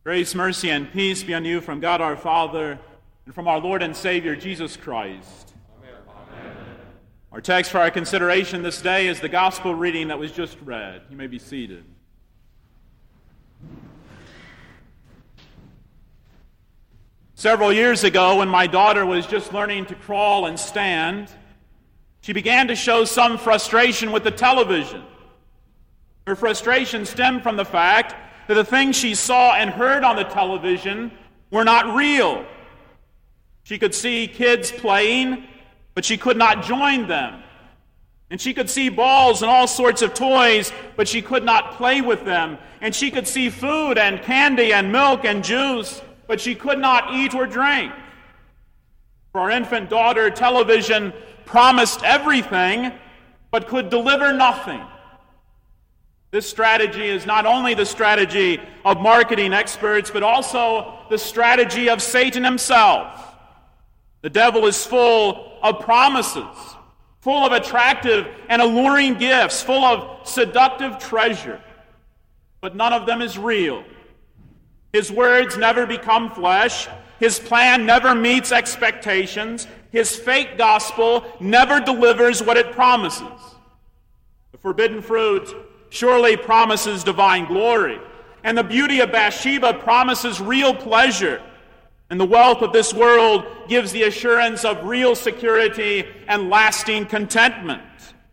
Grace, mercy, and peace be unto you from God our Father and from our Lord and Savior Jesus Christ. Amen. Our text for our consideration this day is the gospel reading that was just read. You may be seated. Several years ago, when my daughter was just learning to crawl and stand, she began to show some frustration with the television. Her frustration stemmed from the fact that the things she saw and heard on the television were not real. She could see kids playing, but she could not join them. And she could see balls and all sorts of toys, but she could not play with them. And she could see food and candy and milk and juice, but she could not eat or drink. For our infant daughter, television promised everything, but could deliver nothing. This strategy is not only the strategy of marketing experts, but also the strategy of Satan himself. The devil is full of promises, full of attractive and alluring gifts, full of seductive treasure, but none of them is real. His words never become flesh. His plan never meets expectations. His fake gospel never delivers what it promises. The forbidden fruit surely promises divine glory, and the beauty of Bathsheba promises real pleasure, and the wealth of this world gives the assurance of real security and lasting contentment.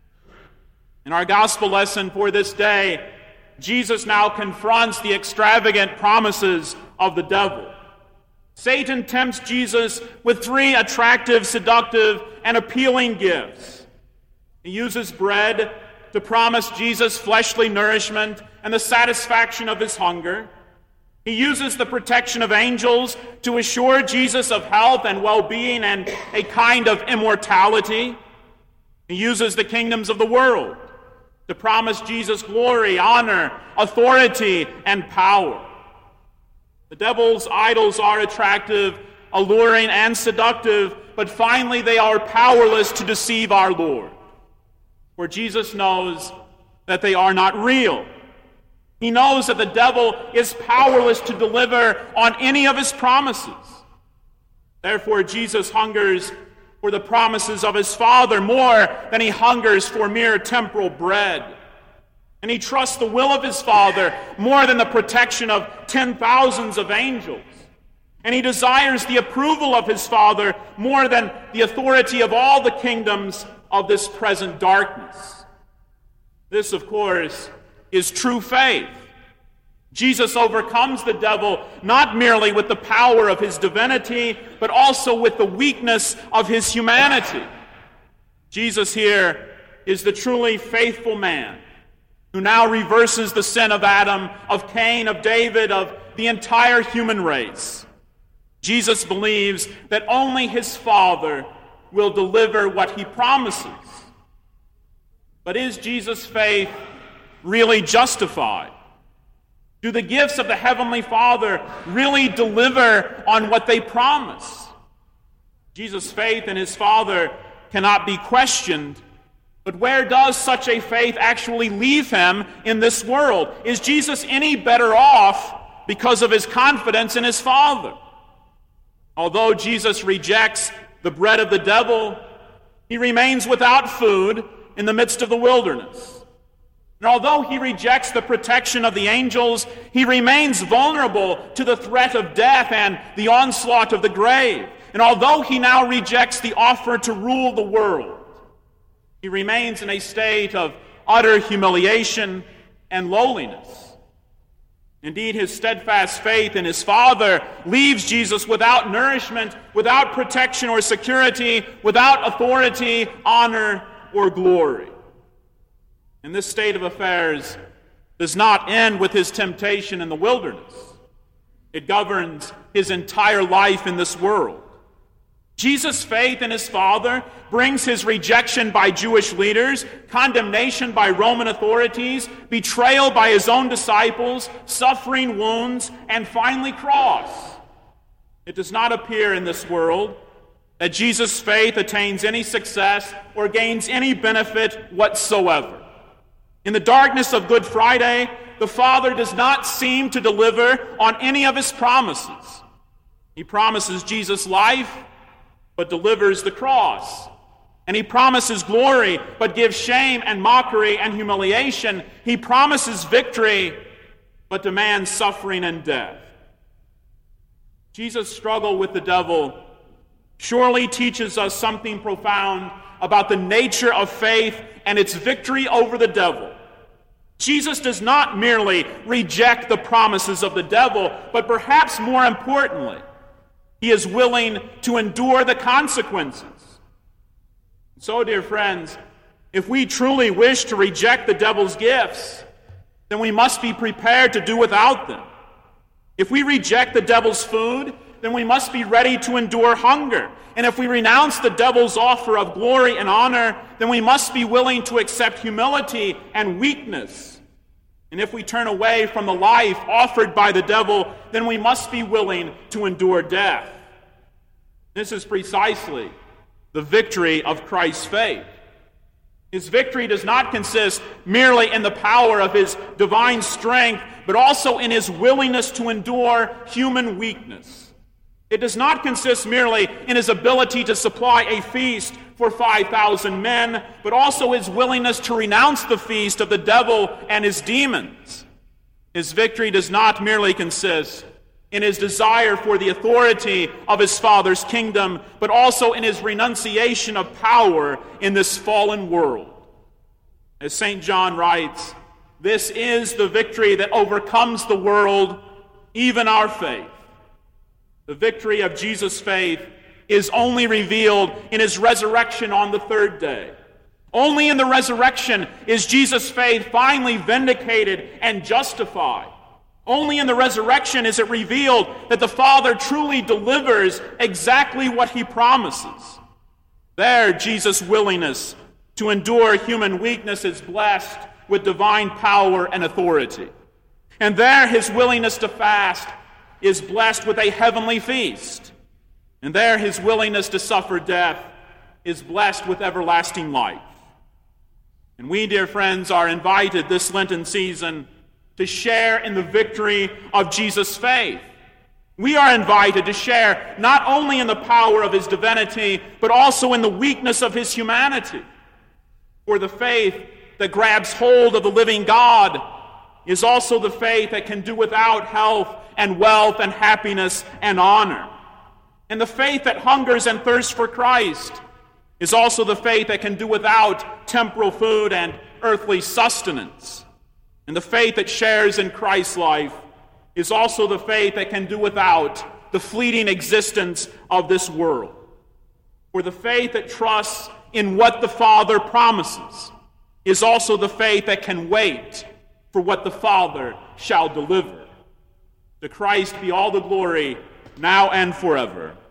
In our gospel lesson for this day, Jesus now confronts the extravagant promises of the devil. Satan tempts Jesus with three attractive, seductive, and appealing gifts. He uses bread to promise Jesus fleshly nourishment and the satisfaction of his hunger. He uses the protection of angels to assure Jesus of health and well-being and a kind of immortality. He uses the kingdoms of the world to promise Jesus glory, honor, authority, and power. The devil's idols are attractive, alluring, and seductive, but finally they are powerless to deceive our Lord. For Jesus knows that they are not real. He knows that the devil is powerless to deliver on any of his promises. Therefore, Jesus hungers for the promises of his Father more than he hungers for mere temporal bread. And he trusts the will of his Father more than the protection of 10,000s of angels. And he desires the approval of his Father more than the authority of all the kingdoms of this present darkness. This, of course, is true faith. Jesus overcomes the devil not merely with the power of his divinity, but also with the weakness of his humanity. Jesus here is the truly faithful man who now reverses the sin of Adam, of Cain, of David, of the entire human race. Jesus believes that only his Father will deliver what he promises. But is Jesus' faith really justified? Do the gifts of the Heavenly Father really deliver on what they promise? Jesus' faith in his Father cannot be questioned, but where does such a faith actually leave him in this world? Is Jesus any better off because of his confidence in his Father? Although Jesus rejects the bread of the devil, he remains without food in the midst of the wilderness. And although he rejects the protection of the angels, he remains vulnerable to the threat of death and the onslaught of the grave. And although he now rejects the offer to rule the world, he remains in a state of utter humiliation and lowliness. Indeed, his steadfast faith in his Father leaves Jesus without nourishment, without protection or security, without authority, honor, or glory. And this state of affairs does not end with his temptation in the wilderness. It governs his entire life in this world. Jesus' faith in his Father brings his rejection by Jewish leaders, condemnation by Roman authorities, betrayal by his own disciples, suffering, wounds, and finally cross. It does not appear in this world that Jesus' faith attains any success or gains any benefit whatsoever. In the darkness of Good Friday, the Father does not seem to deliver on any of his promises. He promises Jesus' life, but delivers the cross. And he promises glory, but gives shame and mockery and humiliation. He promises victory, but demands suffering and death. Jesus' struggle with the devil surely teaches us something profound about the nature of faith and its victory over the devil. Jesus does not merely reject the promises of the devil, but perhaps more importantly, he is willing to endure the consequences. So, dear friends, if we truly wish to reject the devil's gifts, then we must be prepared to do without them. If we reject the devil's food, then we must be ready to endure hunger. And if we renounce the devil's offer of glory and honor, then we must be willing to accept humility and weakness. And if we turn away from the life offered by the devil, then we must be willing to endure death. This is precisely the victory of Christ's faith. His victory does not consist merely in the power of his divine strength, but also in his willingness to endure human weakness. It does not consist merely in his ability to supply a feast for 5,000 men, but also his willingness to renounce the feast of the devil and his demons. His victory does not merely consist in his desire for the authority of his Father's kingdom, but also in his renunciation of power in this fallen world. As St. John writes, this is the victory that overcomes the world, even our faith. The victory of Jesus' faith is only revealed in his resurrection on the third day. Only in the resurrection is Jesus' faith finally vindicated and justified. Only in the resurrection is it revealed that the Father truly delivers exactly what he promises. There, Jesus' willingness to endure human weakness is blessed with divine power and authority. And there, his willingness to fast is blessed with a heavenly feast. And there, his willingness to suffer death is blessed with everlasting life. And we, dear friends, are invited this Lenten season to share in the victory of Jesus' faith. We are invited to share not only in the power of his divinity, but also in the weakness of his humanity. For the faith that grabs hold of the living God is also the faith that can do without health and wealth and happiness and honor. And the faith that hungers and thirsts for Christ is also the faith that can do without temporal food and earthly sustenance. And the faith that shares in Christ's life is also the faith that can do without the fleeting existence of this world. For the faith that trusts in what the Father promises is also the faith that can wait for what the Father shall deliver. To Christ be all the glory, now and forever.